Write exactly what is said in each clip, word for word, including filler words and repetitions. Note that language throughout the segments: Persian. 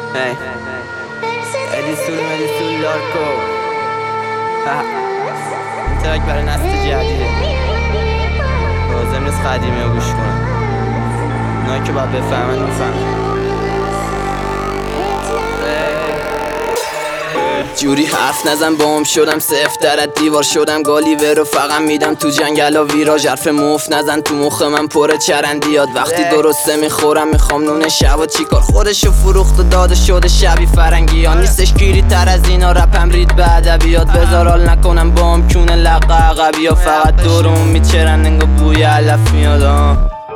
Hey, ادیسون مدیسون لارکو. این ترک برای نسل جدیده، لازم نیست قدیمی رو گوش کنن. اونایی که باید بفهمن میفهمن. جوری حرف نزن بام شدم صفر درت دیوار شدم گالیور رو فقط میدم تو جنگلا ویراژ. حرف مفت نزن تو مخ من پر چرندیات. وقتی درسته میخورم میخوام نون شبا چیکار خودشو فروخت و داده شده شبی فرنگی ها. نیستش گیری تر از اینا رپم رید به ادبیات. بذار حال نکنم بام کونه لقه عقبی ها. فقط دورمون میچرن انگا بوی علف میاد.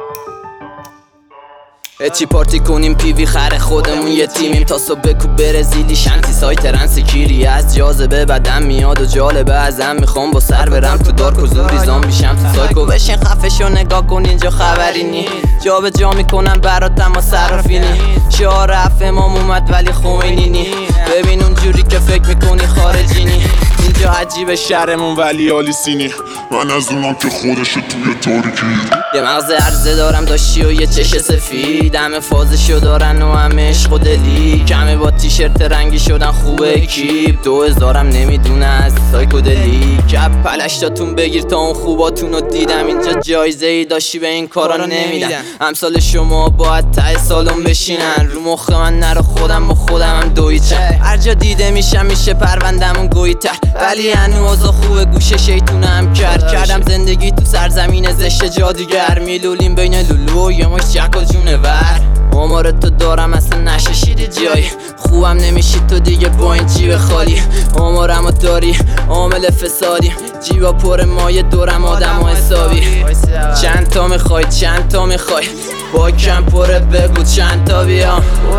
چی پارتی کنیم پیوی خر خودمون یه تیمیم تا صبح بکو برزیلی شنتی سایت رنس کیری از جاذبه بدم میاد و جالبه ازم میخوام با سر برم تو دارک و زوری زامبیشم تو سایکو. بشین خفشو نگاه کن اینجا خبری نی جا به جا میکنم برات اما صرافینی. شعار رفت امام اومد ولی خمینی نی. ببین اونجوری که فکر میکنی خارجینی. اینجا عجیب شهرمون ولی آلیسینی. من از اونم که خودشو توی تاریکی. یه مغز عرضه دارم داشتی و یه چش سفید. همه فازشو دارن و همه عشق و دلی. کمه با تیشرت رنگی شدن خوبه کیپ. دو هزارم نمیدونه از سایکودلی. کپ پلشتاتون بگیر تا اون خوباتونو دیدم. اینجا جایزه ای داشتی به این کارا نمیدن. امثال شما باید ته سالون بشینن. رو مخ من نرو خودم و خودم هم دوی چه. هر جا دیده میشم میشه پروندمون گوی تر. ولی هنوز خوبه گوشه شیطونم کرد. کردم زندگی تو سرزمین زشت جادوگر. میلولیم بین لولو یه مش جک و جونور. عمر تو دارم اصلا نششیدی جایی. خوبم نمیشی تو دیگه با این جیب خالی. عمرمو داری عامل فسادی. جیبا پر مایه دورم آدم و حسابی. چند تا میخوای چند تا میخوای با کم پره بگو چند تا بیام.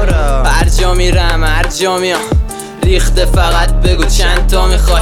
هر جا میرم هر جا میام ریخته فقط بگو چند تا میخوای.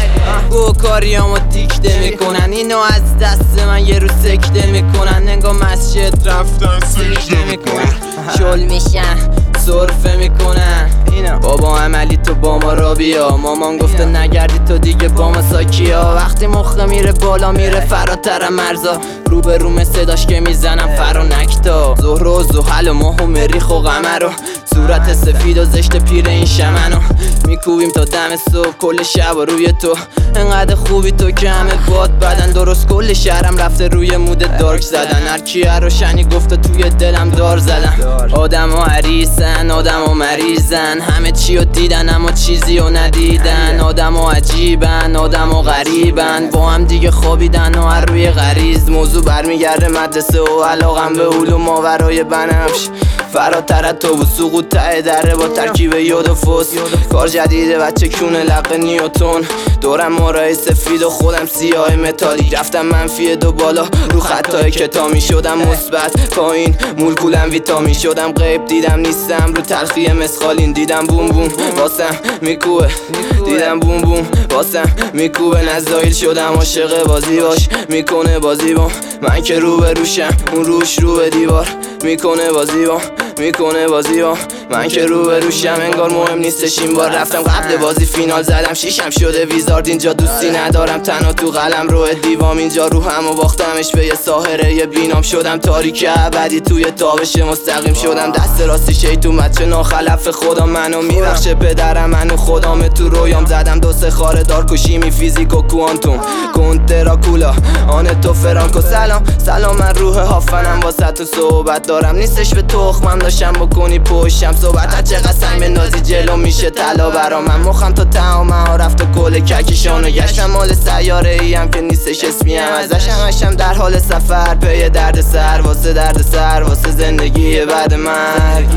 گو کاریامو دیکته میکنن. اینو از دست من یه رو سکته میکنن. انگا مسجد رفتن سکته میکنن. شل میشن سرفه میکنن. بابا عملی تو با ما را بیا. مامان گفته نگردی تو دیگه با ما ساکیا. وقتی مخه میره بالا میره فراتر مرزا. رو به رومه صداش که میزنم فرانکتا. زهر و زحل و ماه و مریخ و قمر و صورت سفید و زشت پیر این شمنو میکوبیم تا دم صبح کل شب و روی تو. انقدر خوبی تو که همه باد بدن. درست کل شهرم رفته روی مود دارک زدن. هر کی روشنی گفته توی دلم دار زدن. آدم ها عریسن آدم ها مریضن. همه چی رو دیدن اما چیزی رو ندیدن. آدم ها عجیبن آدم ها غریبن. با هم دیگه خوابیدن و هر روی غریز. موضوع برمیگرده مدرسه و علاقم به علوم ماورای بنفش. فراتر تو بود سقوط ته دره با ترکیب یود و فوس. کار جدیده بچه کونه لق نیوتون. دورم مارای سفید و خودم سیاه متالی. رفتم منفی دو بالا رو خطای کتامی شدم مثبت پایین. مولکولم ویتامین شدم غیب دیدم نیستم رو تلخی مسخالین. دیدم بوم بوم واسم میکوبه. دیدم بوم بوم واسم میکوبه. نزدایل شدم عاشق بازی باش میکنه بازی با من که رو به روشم. اون روش رو به دیوار میکنه بازی با میکنه بازی با من که رو به روشم. انگار مهم نیستش این بار. رفتم قبل بازی فینال زدم شیشم شده ویزارد. اینجا دوستی ندارم تنها تو قلم رو دیوام. اینجا روحم و باختمش به یه ساحره یه بینام. شدم تاریک ابدی توی تابش مستقیم شدم. دست راستی شیطون بچه ناخلف خدا منو میبخشه پدرم. منو خدام تو رویام زدم دو سه خاره دارکوشیمی فیزیک و کوانتوم کنتراکولا آن تو فرانکو. سلام سلام من روح هافنم واسه تو صحبت دارم. نیستش به تخمم داشتم بکنی پشتم صحبت. هر چقدر سنگ بندازی جلو میشه طلا برا من. مخم تا تمام ها رفت و کل ککیشانو گشتم. مال سیاره ای هم که نیستش اسمی هم ازش. همشم در حال سفر پی درد سر واسه درد سر واسه زندگی بعد من.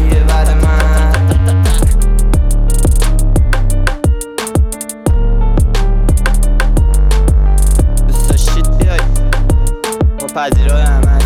دوست داشتید بیای ما پذیرای همه